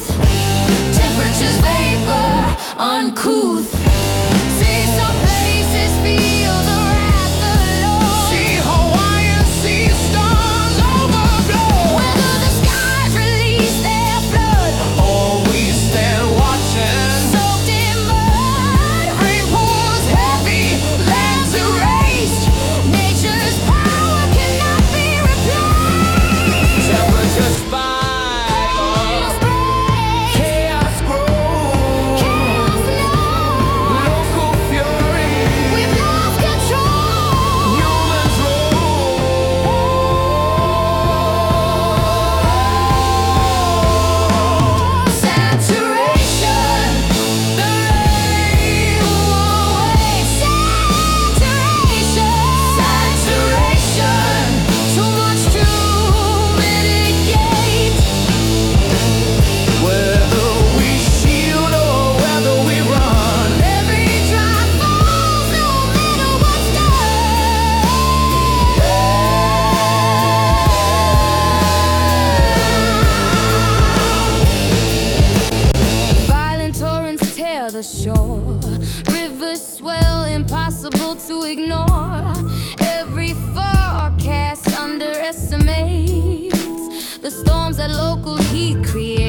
Temperatures vapor, uncouth. See some places feel the wrath alone. See Hawaiian sea storms overflow. Whether the skies release their flood, Or we stand watching. soaked in mud. Rain pours heavy, lands erased. Nature's power cannot be replaced. Temperatures spike. Chaos grows. Chaos knows. Local fury. We've lost control. Humans roll. Saturation, the rain won't wait. Saturation, too much to mitigate. Whether we shield or whether we run. Every drop falls, no matter what's done. Violent torrents tear the shore. Rivers swell, impossible to ignore. Every forecast underestimates the storms that local heat creates.